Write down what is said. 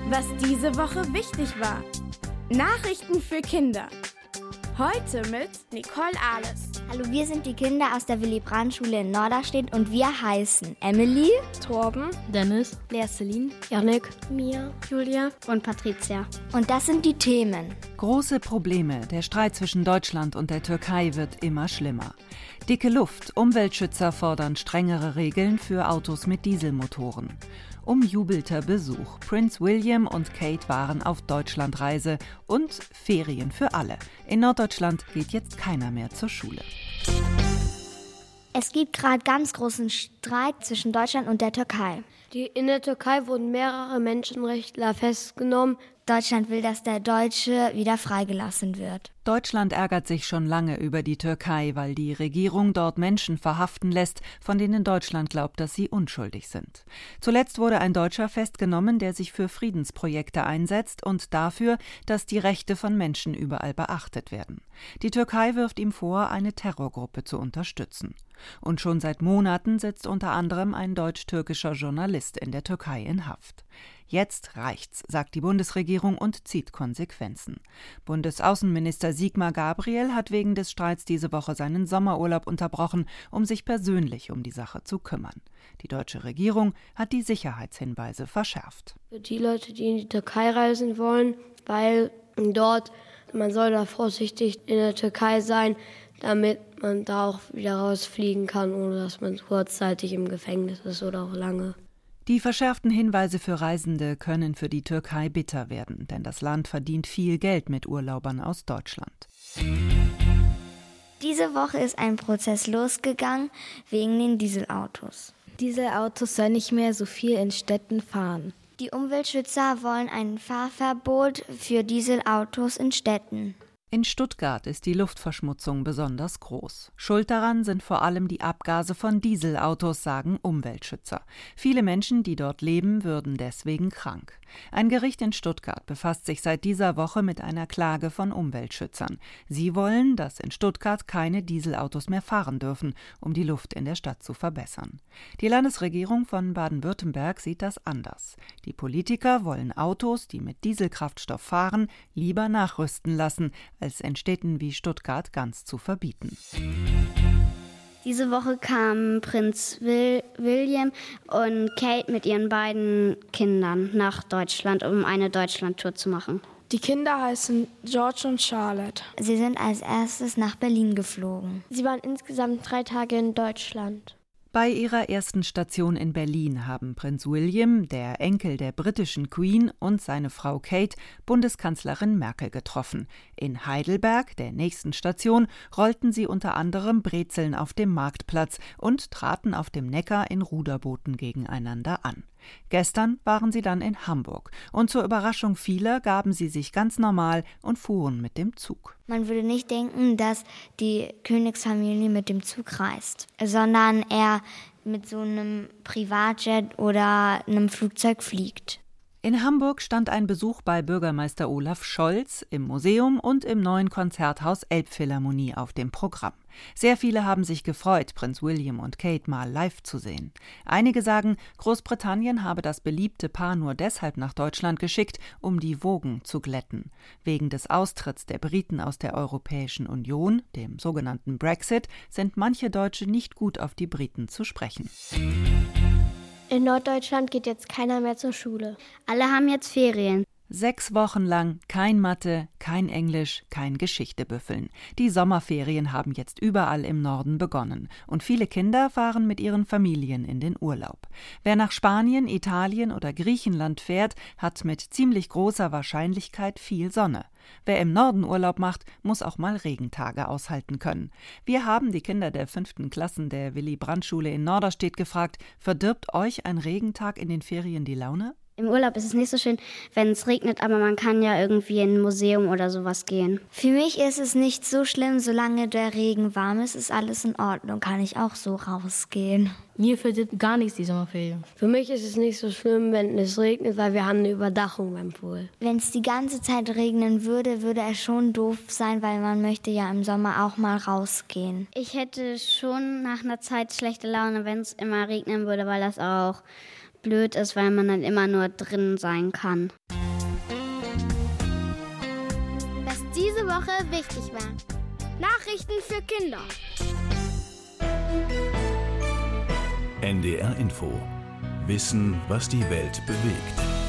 Was diese Woche wichtig war. Nachrichten für Kinder. Heute mit Nicole Ahles. Hallo, wir sind die Kinder aus der Willy-Brandt-Schule in Norderstedt und wir heißen Emily, Torben, Dennis, Lea Celine, Yannick, Mia, Julia und Patricia. Und das sind die Themen. Große Probleme. Der Streit zwischen Deutschland und der Türkei wird immer schlimmer. Dicke Luft. Umweltschützer fordern strengere Regeln für Autos mit Dieselmotoren. Umjubelter Besuch. Prinz William und Kate waren auf Deutschlandreise und Ferien für alle. In Norddeutschland geht jetzt keiner mehr zur Schule. Es gibt gerade ganz großen Streit zwischen Deutschland und der Türkei. In der Türkei wurden mehrere Menschenrechtler festgenommen. Deutschland will, dass der Deutsche wieder freigelassen wird. Deutschland ärgert sich schon lange über die Türkei, weil die Regierung dort Menschen verhaften lässt, von denen Deutschland glaubt, dass sie unschuldig sind. Zuletzt wurde ein Deutscher festgenommen, der sich für Friedensprojekte einsetzt und dafür, dass die Rechte von Menschen überall beachtet werden. Die Türkei wirft ihm vor, eine Terrorgruppe zu unterstützen. Und schon seit Monaten sitzt unter anderem ein deutsch-türkischer Journalist in der Türkei in Haft. Jetzt reicht's, sagt die Bundesregierung und zieht Konsequenzen. Bundesaußenminister Sigmar Gabriel hat wegen des Streits diese Woche seinen Sommerurlaub unterbrochen, um sich persönlich um die Sache zu kümmern. Die deutsche Regierung hat die Sicherheitshinweise verschärft. Für die Leute, die in die Türkei reisen wollen, weil man soll da vorsichtig in der Türkei sein, damit man da auch wieder rausfliegen kann, ohne dass man kurzzeitig im Gefängnis ist oder auch lange. Die verschärften Hinweise für Reisende können für die Türkei bitter werden, denn das Land verdient viel Geld mit Urlaubern aus Deutschland. Diese Woche ist ein Prozess losgegangen wegen den Dieselautos. Dieselautos sollen nicht mehr so viel in Städten fahren. Die Umweltschützer wollen ein Fahrverbot für Dieselautos in Städten. In Stuttgart ist die Luftverschmutzung besonders groß. Schuld daran sind vor allem die Abgase von Dieselautos, sagen Umweltschützer. Viele Menschen, die dort leben, würden deswegen krank. Ein Gericht in Stuttgart befasst sich seit dieser Woche mit einer Klage von Umweltschützern. Sie wollen, dass in Stuttgart keine Dieselautos mehr fahren dürfen, um die Luft in der Stadt zu verbessern. Die Landesregierung von Baden-Württemberg sieht das anders. Die Politiker wollen Autos, die mit Dieselkraftstoff fahren, lieber nachrüsten lassen, als in Städten wie Stuttgart ganz zu verbieten. Diese Woche kamen Prinz William und Kate mit ihren beiden Kindern nach Deutschland, um eine Deutschlandtour zu machen. Die Kinder heißen George und Charlotte. Sie sind als erstes nach Berlin geflogen. Sie waren insgesamt 3 Tage in Deutschland. Bei ihrer ersten Station in Berlin haben Prinz William, der Enkel der britischen Queen, und seine Frau Kate Bundeskanzlerin Merkel getroffen. In Heidelberg, der nächsten Station, rollten sie unter anderem Brezeln auf dem Marktplatz und traten auf dem Neckar in Ruderbooten gegeneinander an. Gestern waren sie dann in Hamburg und zur Überraschung vieler gaben sie sich ganz normal und fuhren mit dem Zug. Man würde nicht denken, dass die Königsfamilie mit dem Zug reist, sondern eher mit so einem Privatjet oder einem Flugzeug fliegt. In Hamburg stand ein Besuch bei Bürgermeister Olaf Scholz im Museum und im neuen Konzerthaus Elbphilharmonie auf dem Programm. Sehr viele haben sich gefreut, Prinz William und Kate mal live zu sehen. Einige sagen, Großbritannien habe das beliebte Paar nur deshalb nach Deutschland geschickt, um die Wogen zu glätten. Wegen des Austritts der Briten aus der Europäischen Union, dem sogenannten Brexit, sind manche Deutsche nicht gut auf die Briten zu sprechen. In Norddeutschland geht jetzt keiner mehr zur Schule. Alle haben jetzt Ferien. 6 Wochen lang kein Mathe, kein Englisch, kein Geschichte büffeln. Die Sommerferien haben jetzt überall im Norden begonnen und viele Kinder fahren mit ihren Familien in den Urlaub. Wer nach Spanien, Italien oder Griechenland fährt, hat mit ziemlich großer Wahrscheinlichkeit viel Sonne. Wer im Norden Urlaub macht, muss auch mal Regentage aushalten können. Wir haben die Kinder der 5. Klassen der Willy-Brandt-Schule in Norderstedt gefragt, verdirbt euch ein Regentag in den Ferien die Laune? Im Urlaub ist es nicht so schön, wenn es regnet, aber man kann ja irgendwie in ein Museum oder sowas gehen. Für mich ist es nicht so schlimm, solange der Regen warm ist, ist alles in Ordnung, kann ich auch so rausgehen. Mir verdirbt gar nichts die Sommerferien. Für mich ist es nicht so schlimm, wenn es regnet, weil wir haben eine Überdachung beim Pool. Wenn es die ganze Zeit regnen würde, würde es schon doof sein, weil man möchte ja im Sommer auch mal rausgehen. Ich hätte schon nach einer Zeit schlechte Laune, wenn es immer regnen würde, weil das auch blöd ist, weil man dann immer nur drin sein kann. Was diese Woche wichtig war. Nachrichten für Kinder. NDR Info. Wissen, was die Welt bewegt.